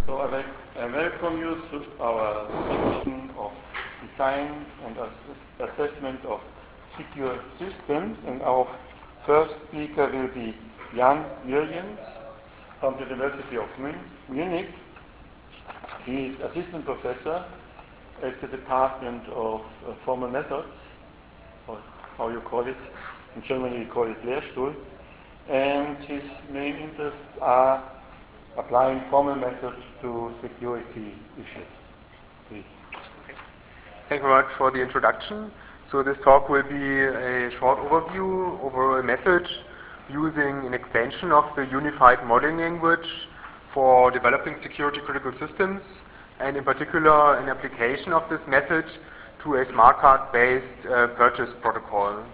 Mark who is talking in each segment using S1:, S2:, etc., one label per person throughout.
S1: So I welcome you to our section of design and assessment of secure systems. And our first speaker will be Jan Williams from the University of Munich. He is assistant professor at the Department of Formal Methods, or how you call it. In Germany we call it Lehrstuhl. And his main interests are applying formal methods to security issues. Please.
S2: Okay. Thank you very much for the introduction. So this talk will be a short overview over a method using an extension of the unified modeling language for developing security critical systems, and in particular an application of this method to a smart card based purchase protocol.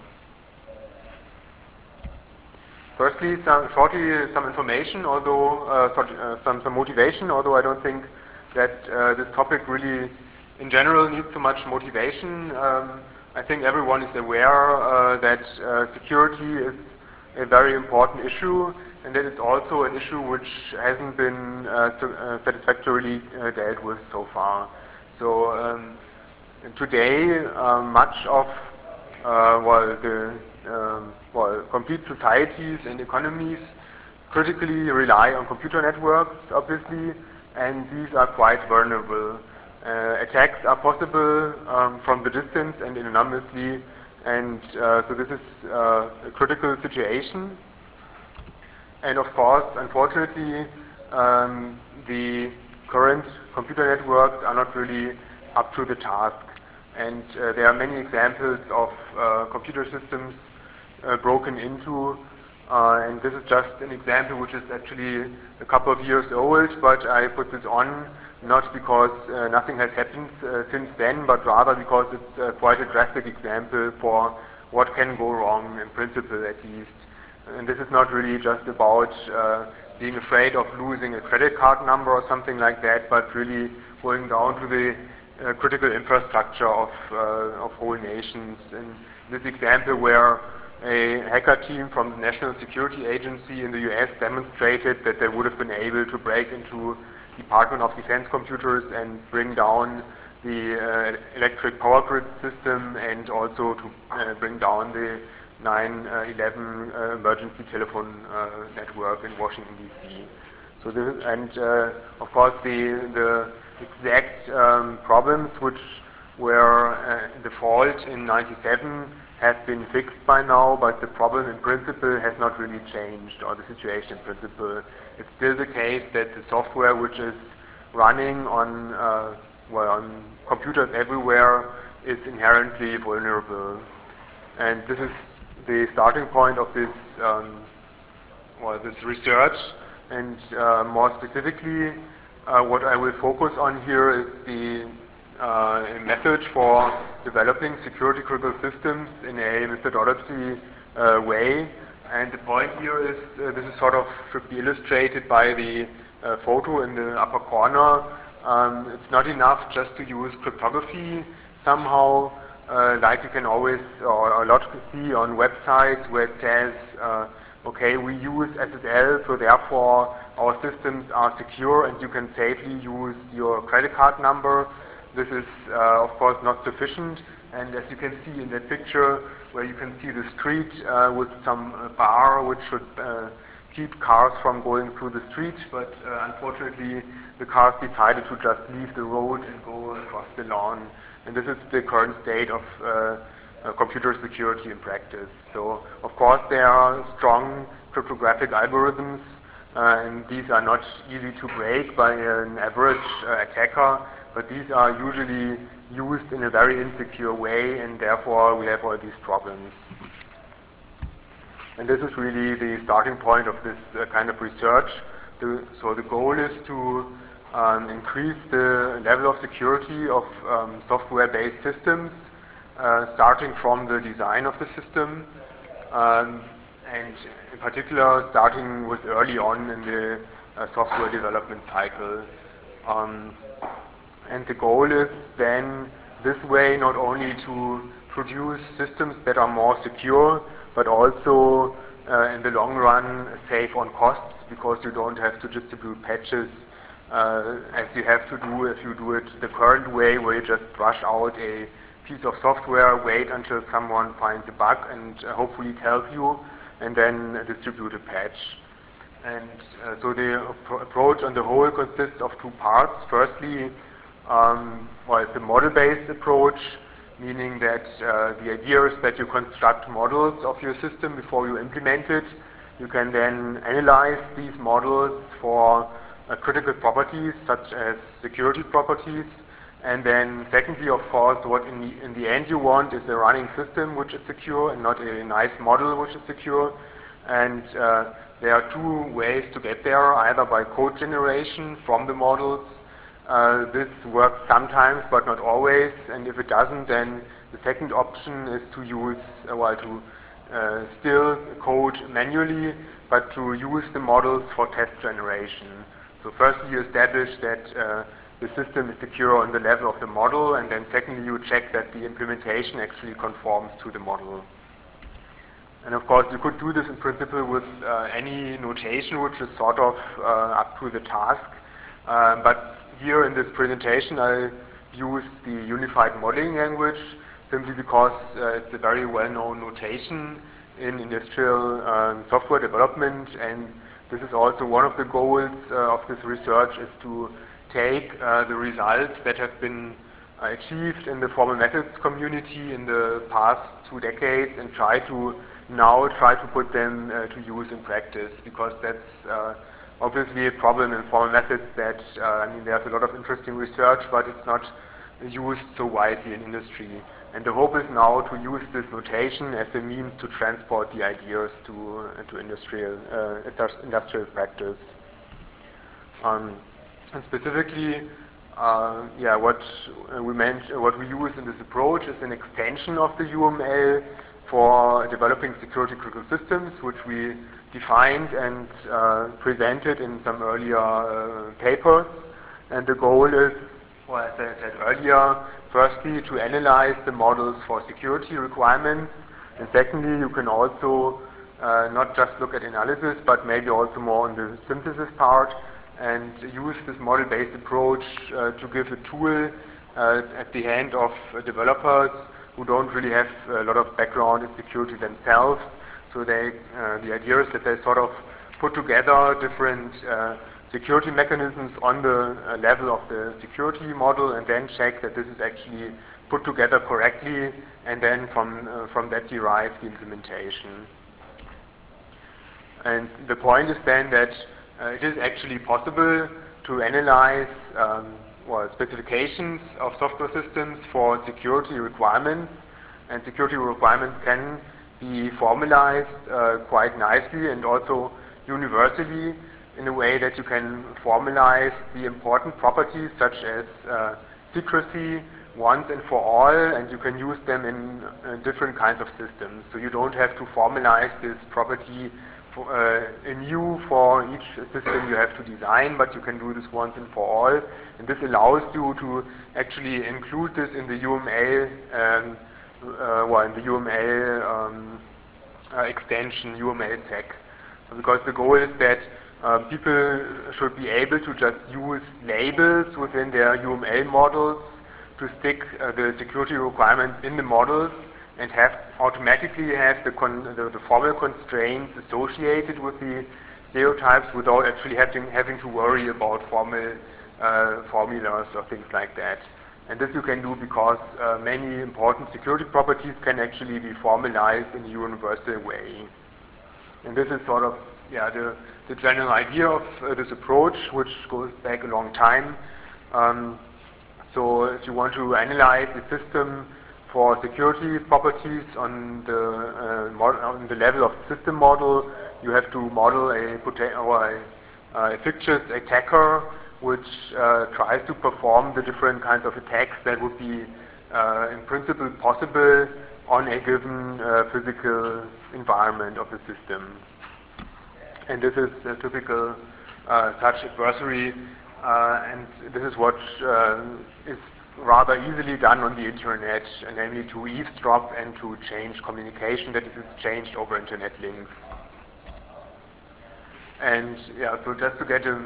S2: Firstly, some information, although some motivation, although I don't think that this topic really in general needs so much motivation. I think everyone is aware that security is a very important issue, and that it's also an issue which hasn't been satisfactorily dealt with so far. So today, much of complete societies and economies critically rely on computer networks, obviously, and these are quite vulnerable. Attacks are possible from the distance and anonymously, and so this is a critical situation. And of course, unfortunately, the current computer networks are not really up to the task. And there are many examples of computer systems broken into, and this is just an example which is actually a couple of years old, but I put this on not because nothing has happened since then, but rather because it's quite a drastic example for what can go wrong in principle, at least. And this is not really just about being afraid of losing a credit card number or something like that, but really going down to the critical infrastructure of whole nations. In this example, where a hacker team from the National Security Agency in the US demonstrated that they would have been able to break into Department of Defense computers and bring down the electric power grid system, and also to bring down the 9/11 emergency telephone network in Washington DC. So this, and of course the exact problems which were the fault in '97 have been fixed by now, but the problem in principle has not really changed, or the situation in principle. It's still the case that the software which is running on computers everywhere is inherently vulnerable. And this is the starting point of this this research, and more specifically what I will focus on here is the method for developing security critical systems in a methodology way. And the point here is this is sort of should be illustrated by the photo in the upper corner. It's not enough just to use cryptography somehow, like you can always or a lot see on websites where it says, okay, we use SSL, so therefore our systems are secure and you can safely use your credit card number. This is, of course, not sufficient. And as you can see in that picture, where you can see the street with some bar which should keep cars from going through the street, but unfortunately the cars decided to just leave the road and go across the lawn. And this is the current state of computer security in practice. So, of course, there are strong cryptographic algorithms, and these are not easy to break by an average attacker, but these are usually used in a very insecure way, and therefore we have all these problems. And this is really the starting point of this kind of research. So the goal is to increase the level of security of software-based systems, starting from the design of the system, and in particular starting with early on in the software development cycle. And the goal is then this way not only to produce systems that are more secure, but also in the long run save on costs, because you don't have to distribute patches as you have to do if you do it the current way, where you just rush out a piece of software, wait until someone finds a bug and hopefully tells you, and then distribute a patch. And so the approach on the whole consists of two parts. Firstly, it's a model-based approach, meaning that the idea is that you construct models of your system before you implement it. You can then analyze these models for critical properties such as security properties. And then secondly, of course, what in the end you want is a running system which is secure and not a nice model which is secure. And there are two ways to get there, either by code generation from the models. This works sometimes, but not always. And if it doesn't, then the second option is to use, still code manually, but to use the models for test generation. So firstly, you establish that the system is secure on the level of the model, and then secondly, you check that the implementation actually conforms to the model. And of course, you could do this in principle with any notation which is sort of up to the task. But here in this presentation, I use the Unified Modeling Language simply because it's a very well-known notation in industrial software development, and this is also one of the goals of this research, is to take the results that have been achieved in the formal methods community in the past 2 decades and try to put them to use in practice, because that's obviously a problem in formal methods that, there's a lot of interesting research, but it's not used so widely in industry. And the hope is now to use this notation as a means to transport the ideas to industrial practice. And specifically, what we use in this approach is an extension of the UML for developing security critical systems, which we defined and presented in some earlier papers. And the goal is, as I said earlier, firstly to analyze the models for security requirements, and secondly you can also not just look at analysis, but maybe also more on the synthesis part, and use this model-based approach to give a tool at the hand of developers who don't really have a lot of background in security themselves. So the idea is that they sort of put together different security mechanisms on the level of the security model, and then check that this is actually put together correctly, and then from that derive the implementation. And the point is then that it is actually possible to analyze specifications of software systems for security requirements, and security requirements can be formalized quite nicely and also universally in a way that you can formalize the important properties such as secrecy once and for all, and you can use them in different kinds of systems. So you don't have to formalize this property anew for each system you have to design, but you can do this once and for all. And this allows you to actually include this in the UML, extension, UML-sec. Because the goal is that people should be able to just use labels within their UML models to stick the security requirements in the models, and automatically have the formal constraints associated with the stereotypes without actually having to worry about formal formulas or things like that. And this you can do because many important security properties can actually be formalized in a universal way. And this is sort of the general idea of this approach, which goes back a long time. So if you want to analyze a system for security properties on the level of the system model, you have to model a fictitious attacker which tries to perform the different kinds of attacks that would be in principle possible on a given physical environment of the system. And this is a typical such adversary, and this is what is rather easily done on the internet, namely to eavesdrop and to change communication that is exchanged over internet links. And so just to get a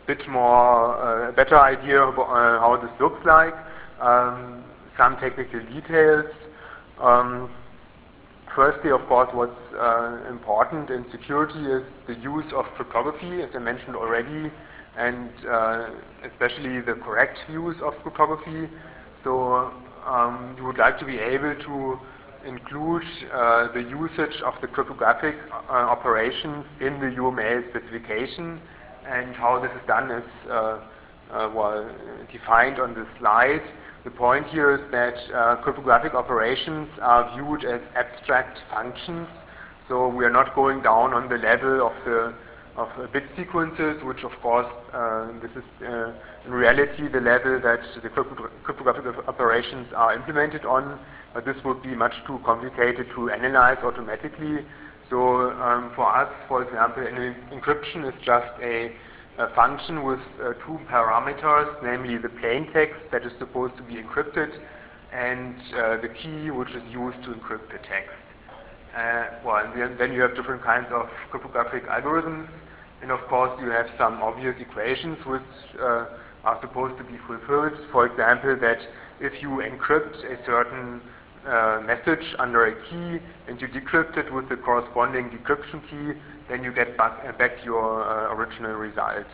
S2: bit more, better idea of how this looks like, some technical details. Firstly, of course, what's important in security is the use of cryptography, as I mentioned already, and especially the correct use of cryptography. So you would like to be able to include the usage of the cryptographic operations in the UML specification, and how this is done is defined on this slide. The point here is that cryptographic operations are viewed as abstract functions, so we are not going down on the level of bit sequences, which of course this is in reality the level that the cryptographic operations are implemented on, but this would be much too complicated to analyze automatically. So for us, for example, encryption is just a function with two parameters, namely the plain text that is supposed to be encrypted and the key which is used to encrypt the text. Then you have different kinds of cryptographic algorithms, and of course you have some obvious equations which are supposed to be fulfilled. For example, that if you encrypt a certain message under a key and you decrypt it with the corresponding decryption key, then you get back your original result.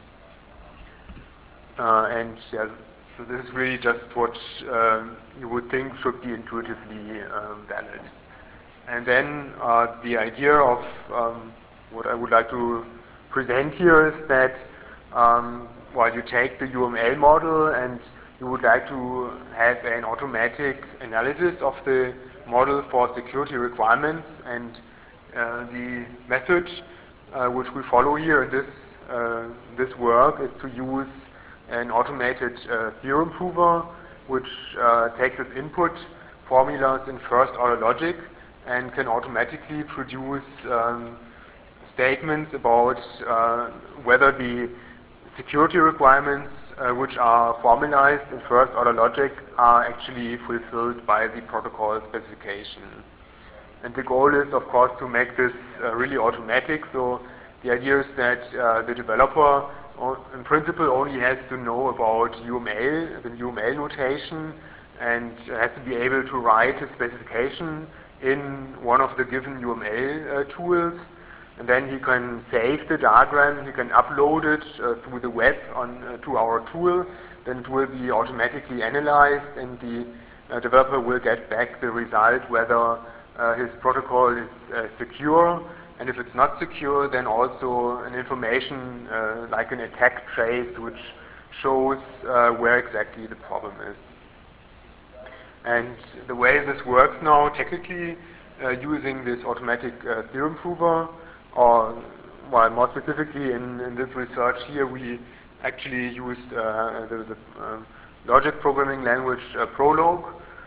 S2: So this is really just what you would think should be intuitively valid. And then the idea of what I would like to present here is that while you take the UML model and you would like to have an automatic analysis of the model for security requirements, and the method which we follow here in this work is to use an automated theorem prover, which takes as input formulas in first-order logic and can automatically produce statements about whether the security requirements which are formalized in first-order logic are actually fulfilled by the protocol specification. And the goal is, of course, to make this really automatic. So the idea is that the developer, in principle, only has to know about UML, the UML notation, and has to be able to write a specification in one of the given UML tools. And then he can save the diagram, he can upload it through the web to our tool. Then it will be automatically analyzed, and the developer will get back the result whether his protocol is secure. And if it's not secure, then also an information like an attack trace, which shows where exactly the problem is. And the way this works now, technically, using this automatic theorem prover, or more specifically in this research here, we actually used the logic programming language Prolog.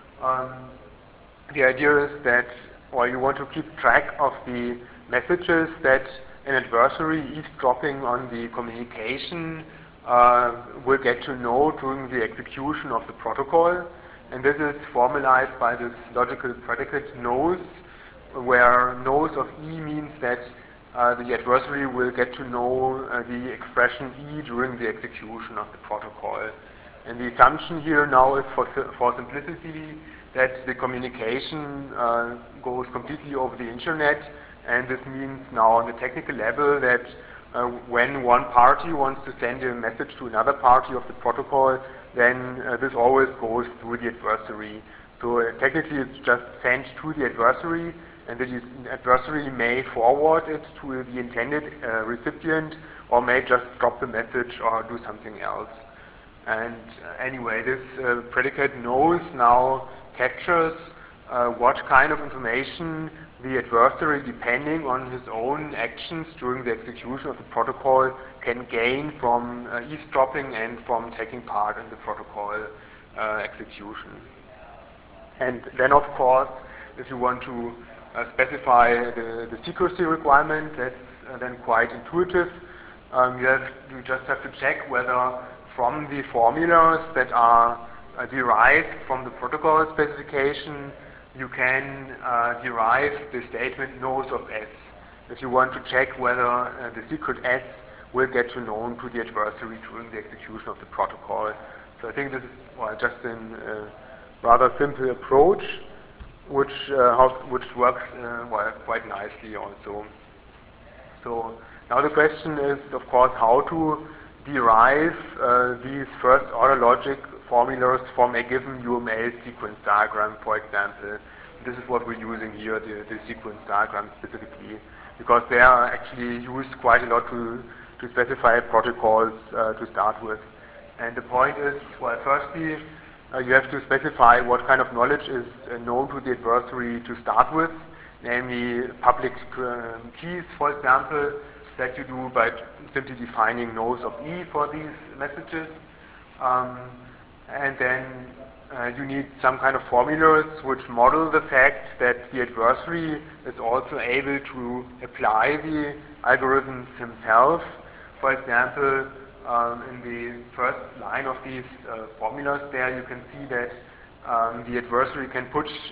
S2: The idea is that while you want to keep track of the messages that an adversary eavesdropping on the communication will get to know during the execution of the protocol. And this is formalized by this logical predicate knows, where knows of E means that the adversary will get to know the expression E during the execution of the protocol. And the assumption here now is for simplicity that the communication goes completely over the internet, and this means now on the technical level that when one party wants to send a message to another party of the protocol, then this always goes through the adversary. So technically it's just sent to the adversary, and the adversary may forward it to the intended recipient, or may just drop the message or do something else. And anyway, this predicate knows now captures what kind of information the adversary, depending on his own actions during the execution of the protocol, can gain from eavesdropping and from taking part in the protocol execution. And then, of course, if you want to specify the secrecy requirement, that's then quite intuitive. You just have to check whether from the formulas that are derived from the protocol specification, you can derive the statement knows of S. If you want to check whether the secret S will get to known to the adversary during the execution of the protocol. So I think this is just a rather simple approach, which works quite nicely also. So now the question is, of course, how to derive these first-order logic formulas from a given UML sequence diagram, for example. This is what we're using here, the sequence diagram specifically, because they are actually used quite a lot to specify protocols to start with. And the point is, well, firstly, you have to specify what kind of knowledge is known to the adversary to start with, namely public keys, for example, that you do by simply defining nodes of E for these messages. And then you need some kind of formulas which model the fact that the adversary is also able to apply the algorithms himself. For example, in the first line of these formulas there, you can see that the adversary can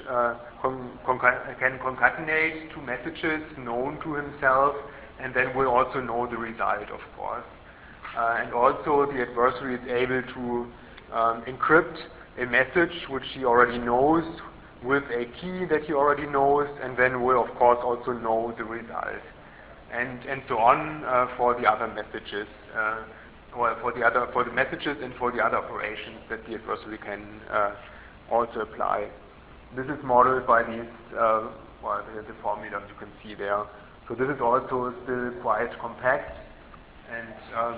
S2: can concatenate two messages known to himself, and then will also know the result, of course. And also the adversary is able to encrypt a message which he already knows with a key that he already knows, and then will, of course, also know the result. And so on for the other messages, or for the messages and for the other operations that the adversary can also apply. This is modeled by these the formulas you can see there. So this is also still quite compact and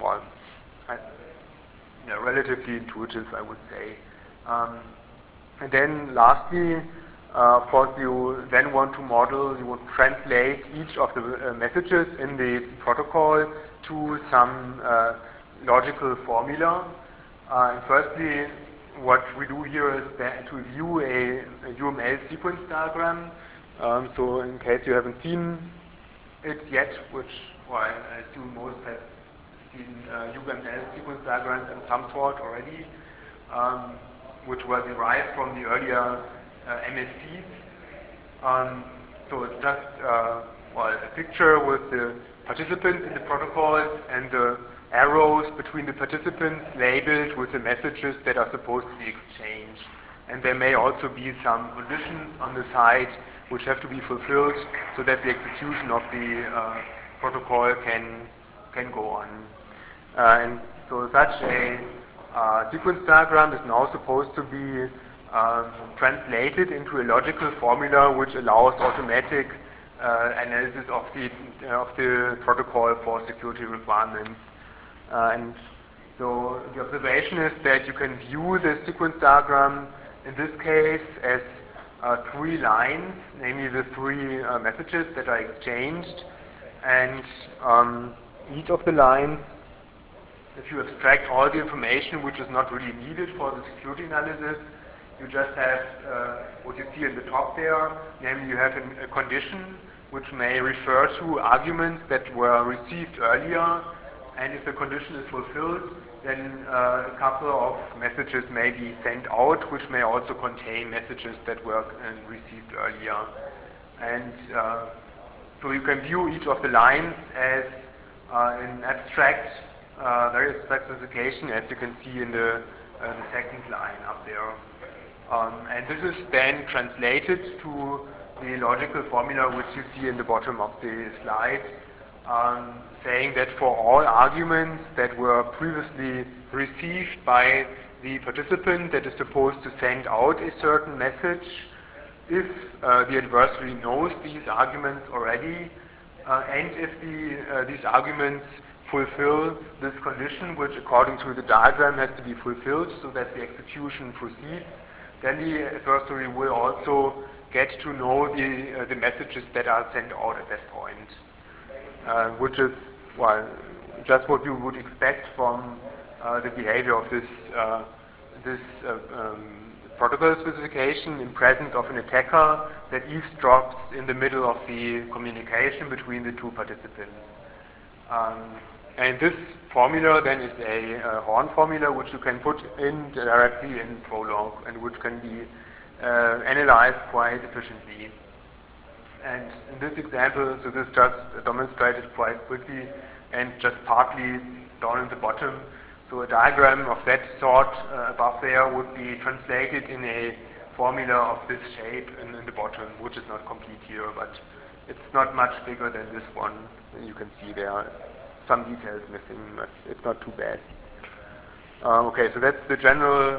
S2: relatively intuitive, I would say. And then lastly, of course, you then want to model, you want to translate each of the messages in the protocol to some logical formula. And firstly, what we do here is to view a UML sequence diagram. So in case you haven't seen it yet, which I assume most have seen UML sequence diagrams in some sort already, which were derived from the earlier MSCs. So it's just a picture with the participants in the protocols and the arrows between the participants labeled with the messages that are supposed to be exchanged. And there may also be some conditions on the side which have to be fulfilled so that the execution of the protocol can go on. And so such a sequence diagram is now supposed to be translated into a logical formula which allows automatic analysis of the protocol for security requirements. And so the observation is that you can view the sequence diagram in this case as three lines, namely the three messages that are exchanged, and each of the lines, if you abstract all the information which is not really needed for the security analysis, you just have what you see in the top there, namely you have a condition which may refer to arguments that were received earlier, and if the condition is fulfilled, then a couple of messages may be sent out, which may also contain messages that were received earlier. And so you can view each of the lines as an very abstract specification, as you can see in the second line up there. And this is then translated to the logical formula which you see in the bottom of the slide, saying that for all arguments that were previously received by the participant that is supposed to send out a certain message, if the adversary knows these arguments already, and if these arguments fulfill this condition, which according to the diagram has to be fulfilled so that the execution proceeds, then the adversary will also get to know the messages that are sent out at that point. Which is just what you would expect from the behavior of this protocol specification in presence of an attacker that eavesdrops in the middle of the communication between the two participants. And this formula then is a Horn formula which you can put in directly in Prolog and which can be analyzed quite efficiently. And in this example, so this just demonstrated quite quickly and just partly down in the bottom. So a diagram of that sort above there would be translated in a formula of this shape in the bottom, which is not complete here, but it's not much bigger than this one. You can see there are some details missing, but it's not too bad. Okay, so that's the general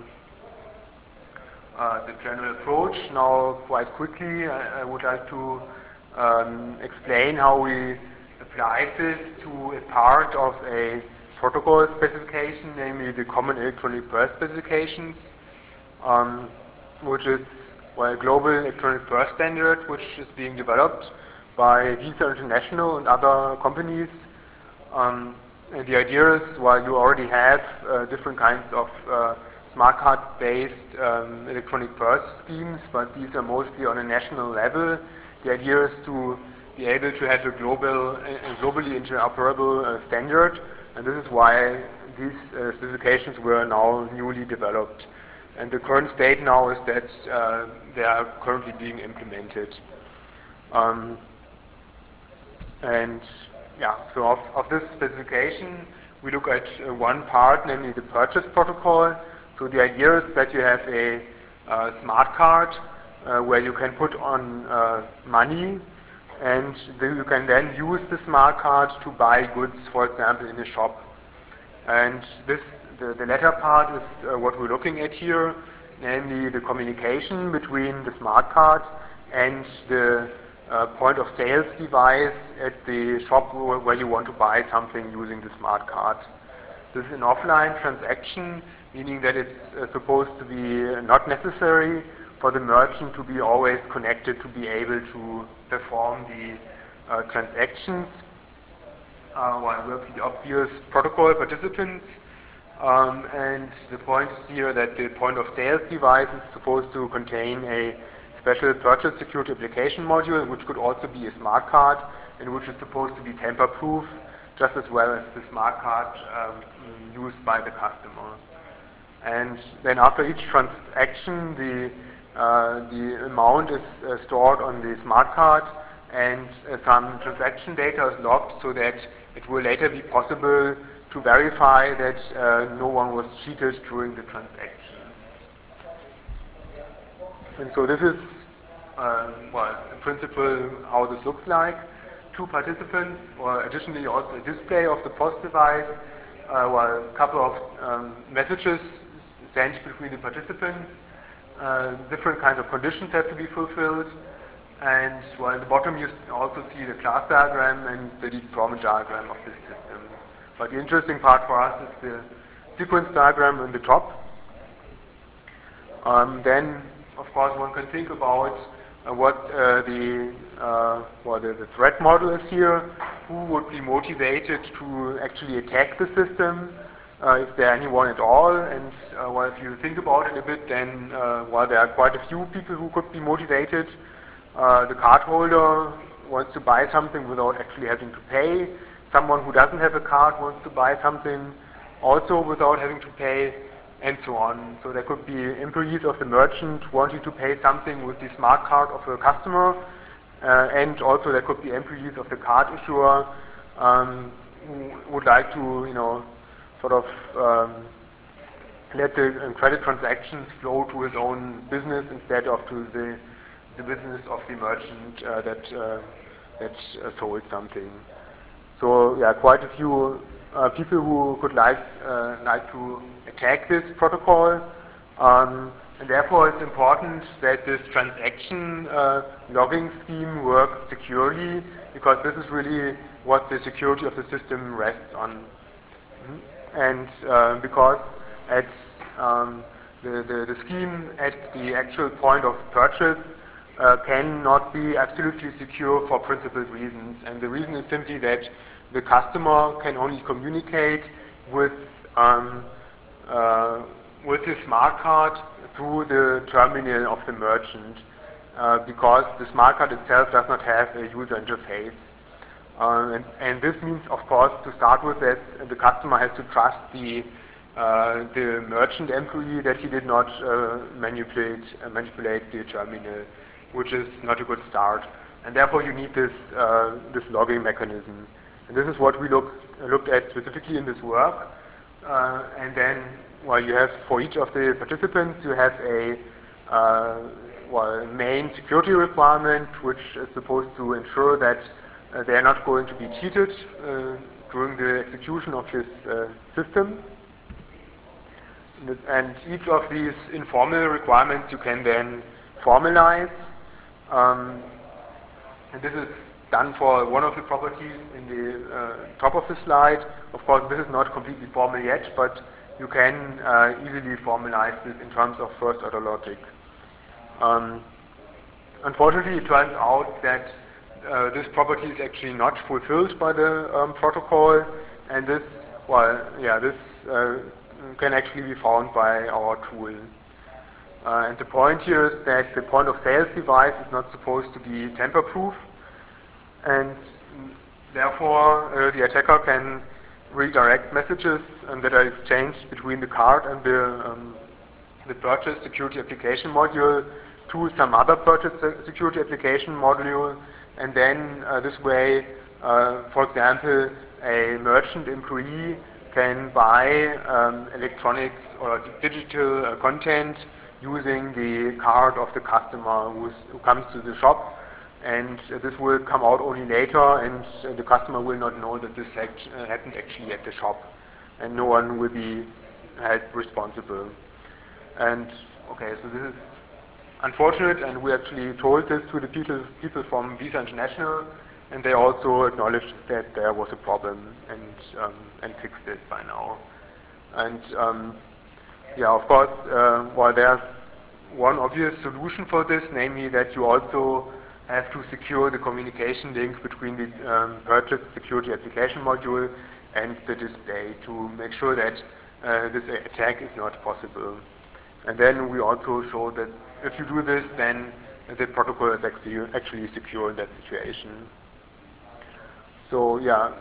S2: approach. Now, quite quickly, I would like to explain how we applied this to a part of a protocol specification, namely the Common Electronic Birth Specifications, which is a global electronic birth standard which is being developed by Visa International and other companies. And the idea is, while you already have different kinds of smart card-based electronic birth schemes, but these are mostly on a national level, the idea is to be able to have a globally interoperable standard, and this is why these specifications were now newly developed. And the current state now is that they are currently being implemented. So of this specification, we look at one part, namely the purchase protocol. So the idea is that you have a smart card where you can put on money, and you can then use the smart card to buy goods, for example, in a shop. And the latter part is what we're looking at here, namely the communication between the smart card and the point of sales device at the shop where you want to buy something using the smart card. This is an offline transaction, meaning that it's supposed to be not necessary for the merchant to be always connected to be able to perform the transactions while we're the obvious protocol participants. And the point is here that the point of sales device is supposed to contain a special purchase security application module, which could also be a smart card, and which is supposed to be tamper-proof, just as well as the smart card used by the customer. And then after each transaction, the amount is stored on the smart card, and some transaction data is logged so that it will later be possible to verify that no one was cheated during the transaction. And so this is, in principle, how this looks like. Two participants, or additionally also a display of the POS device, a couple of messages sent between the participants. Different kinds of conditions have to be fulfilled. And at the bottom you also see the class diagram and the deployment diagram of this system. But the interesting part for us is the sequence diagram on the top. Then, of course, one can think about what the threat model is here. Who would be motivated to actually attack the system? Is there anyone at all? And if you think about it a bit, then there are quite a few people who could be motivated. The card holder wants to buy something without actually having to pay. Someone who doesn't have a card wants to buy something also without having to pay, and so on. So there could be employees of the merchant wanting to pay something with the smart card of a customer, and also there could be employees of the card issuer who would like to, let the credit transactions flow to his own business instead of to the business of the merchant that sold something. So quite a few people who could like to attack this protocol, and therefore it's important that this transaction logging scheme works securely, because this is really what the security of the system rests on. And because at the scheme at the actual point of purchase cannot be absolutely secure for principled reasons, and the reason is simply that the customer can only communicate with the smart card through the terminal of the merchant, because the smart card itself does not have a user interface. And this means, of course, to start with, that the customer has to trust the merchant employee that he did not manipulate the terminal, which is not a good start. And therefore you need this logging mechanism. And this is what we looked at specifically in this work. And then, well, you have, for each of the participants, you have a main security requirement, which is supposed to ensure that they are not going to be cheated during the execution of this system. And each of these informal requirements you can then formalize. And this is done for one of the properties in the top of the slide. Of course, this is not completely formal yet, but you can easily formalize this in terms of first-order logic. Unfortunately, it turns out that this property is actually not fulfilled by the protocol, and this, can actually be found by our tool. And the point here is that the point of sales device is not supposed to be tamper-proof, and therefore the attacker can redirect messages that are exchanged between the card and the purchase security application module to some other purchase security application module, and then this way, for example, a merchant employee can buy electronic or digital content using the card of the customer who comes to the shop, and this will come out only later, and the customer will not know that this happened actually at the shop, and no one will be held responsible. And okay, so this is unfortunate, and we actually told this to the people from Visa International, and they also acknowledged that there was a problem and fixed it by now. And of course, while there's one obvious solution for this, namely that you also have to secure the communication link between the purchase security application module and the display to make sure that this attack is not possible. And then we also show that if you do this, then the protocol is actually secure in that situation. So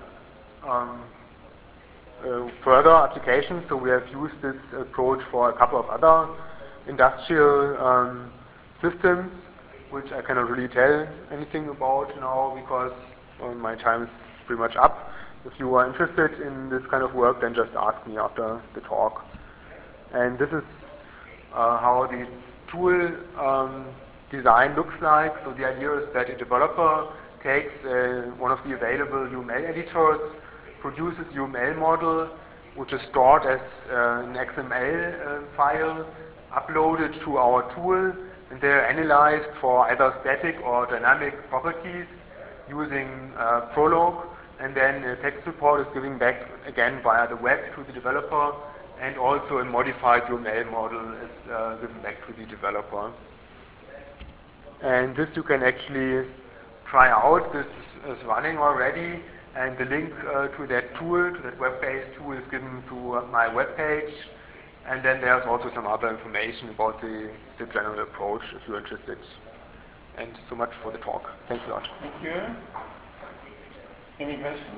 S2: further applications. So we have used this approach for a couple of other industrial systems, which I cannot really tell anything about now because my time is pretty much up. If you are interested in this kind of work, then just ask me after the talk. And this is how the tool design looks like. So the idea is that a developer takes one of the available UML editors, produces UML model, which is stored as an XML file, uploaded to our tool, and they're analyzed for either static or dynamic properties using Prolog, and then a text report is given back again via the web to the developer, and also a modified UML model is given back to the developer. And this you can actually try out. This is running already, and the link to that tool, to that web-based tool, is given to my webpage. And then there's also some other information about the general approach if you're interested. And so much for the talk. Thanks a lot.
S1: Thank you. Any questions?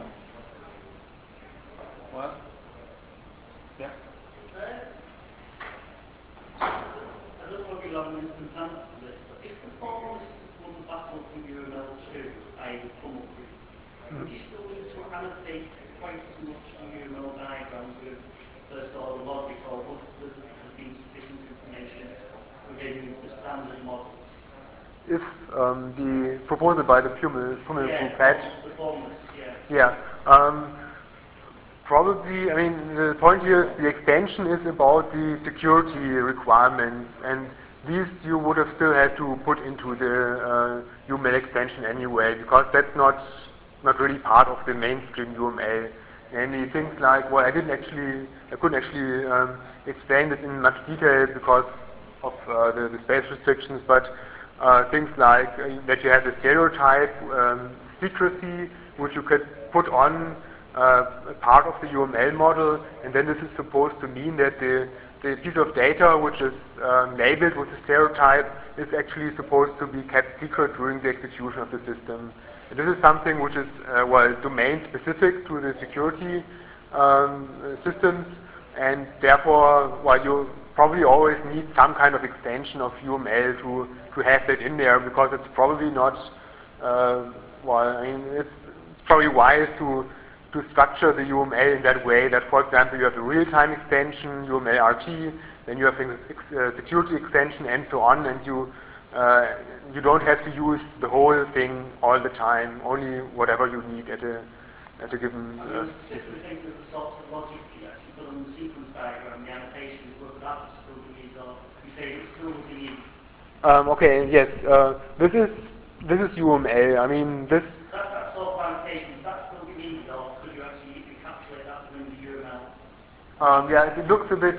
S1: What? Yeah?
S3: I don't want to be long distance answer to this, but if the forms wasn't passable from UML2, I come up with, would you still need to annotate quite as much UML diagrams with first order logic, or would there have been sufficient information within the standard models?
S2: If the proposal by the Pummel group had... probably, I mean, the point here is the extension is about the security requirements, and these you would have still had to put into the UML extension anyway, because that's not really part of the mainstream UML. Namely, things like, well, I couldn't actually explain this in much detail because of the space restrictions, but things like that you have the stereotype secrecy, which you could put on part of the UML model, and then this is supposed to mean that the piece of data which is labeled with the stereotype is actually supposed to be kept secret during the execution of the system. And this is something which is domain specific to the security systems, and therefore, while you probably always need some kind of extension of UML to have that in there, because it's probably not, it's probably wise to to structure the UML in that way that, for example, you have a real-time extension, UML-RT, then you have a security extension, and so on, and you don't have to use the whole thing all the time, only whatever you need at a given.
S3: Your specific things are the sorts of logic you actually put on the sequence diagram, the annotations, whether that would still be used, or you say it still would be used.
S2: Okay, yes, this is UML. I mean, this.
S3: That sort of annotation, does that still be needed, or could you actually encapsulate that within the UML?
S2: Yeah, it looks a bit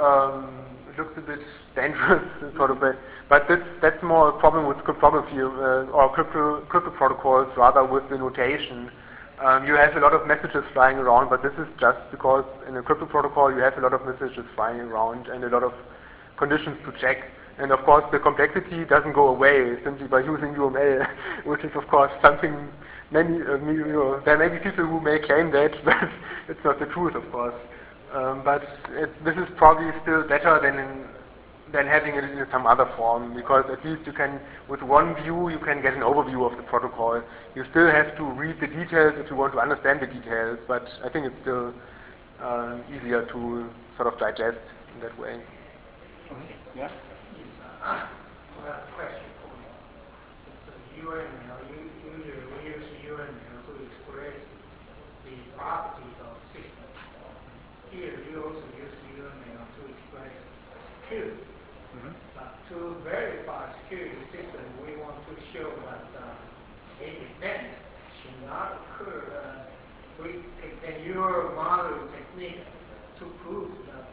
S2: dangerous, sort of, but that's more a problem with cryptography or crypto protocols rather with the notation. You have a lot of messages flying around, but this is just because in a crypto protocol you have a lot of messages flying around and a lot of conditions to check. And of course the complexity doesn't go away simply by using UML, which is of course something there may be people who may claim that, but it's not the truth, of course. But this is probably still better than having it in some other form, because at least you can, with one view, you can get an overview of the protocol. You still have to read the details if you want to understand the details, but I think it's still easier to sort of digest in that way.
S1: Okay. Yeah?
S4: I have a question for you. It's a UML. Usually we use UML to express the properties of systems. Here you also use UML to express security. But to verify security system, we want to show that an event should not occur. Can your modeling technique to prove that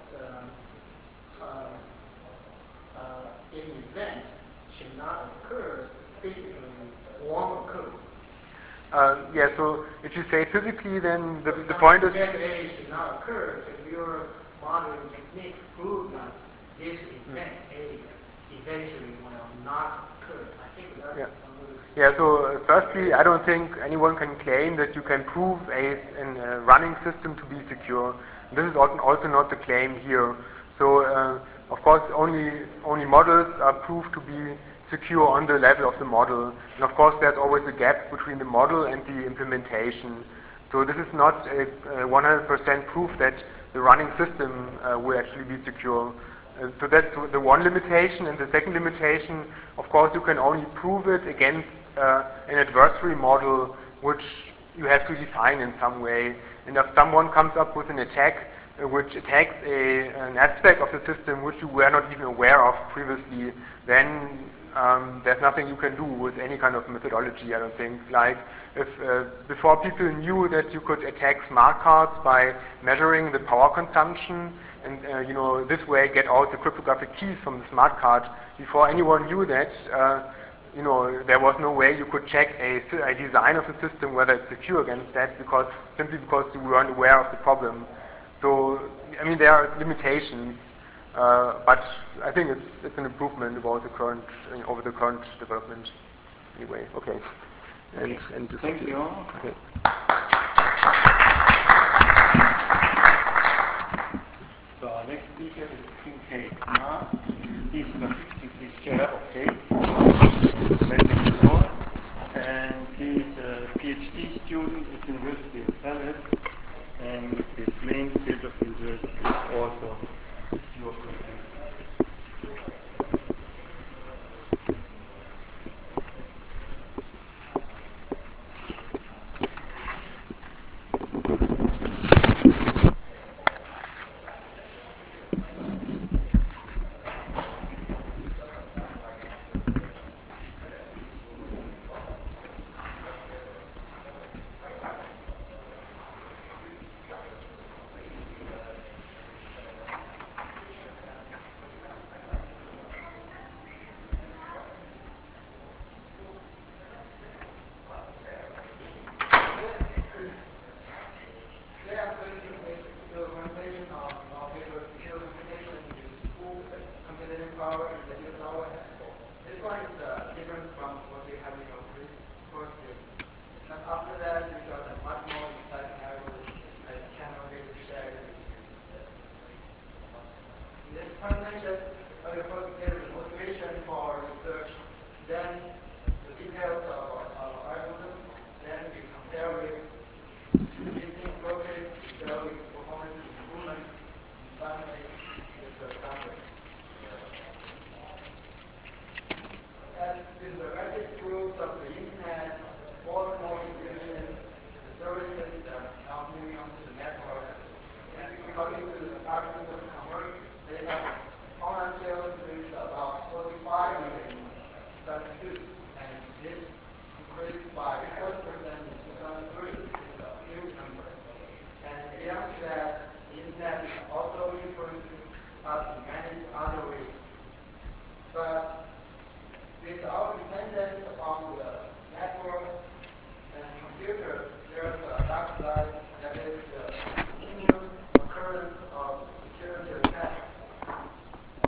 S4: an event should not occur physically won't occur?
S2: Yeah, so if you say physically, then the point is...
S4: Event A should not occur, can your modeling technique prove that this event A eventually will not occur? I think that's...
S2: Yeah, so firstly, I don't think anyone can claim that you can prove a running system to be secure. This is also not the claim here. So, of course, only models are proved to be secure on the level of the model. And of course, there's always a gap between the model and the implementation. So this is not a 100% proof that the running system will actually be secure. So that's the one limitation. And the second limitation, of course, you can only prove it against an adversary model which you have to define in some way. And if someone comes up with an attack which attacks an aspect of the system which you were not even aware of previously, then there's nothing you can do with any kind of methodology, I don't think. Like, if before people knew that you could attack smart cards by measuring the power consumption and this way get out the cryptographic keys from the smart card, before anyone knew that, there was no way you could check a design of the system whether it's secure against that, simply because you weren't aware of the problem. So, I mean, there are limitations, but I think it's an improvement about over the current development. Anyway, okay. And
S1: Thank you.
S2: Okay.
S1: So our next speaker is Kincaid Ma. He's the chair of CASE, and he's a PhD student at the University of Paris, and his main field of interest is also pure computing.
S4: This increased by 40% in 2003, is a huge number. And it appears that the internet is also influencing us in many other ways. But with our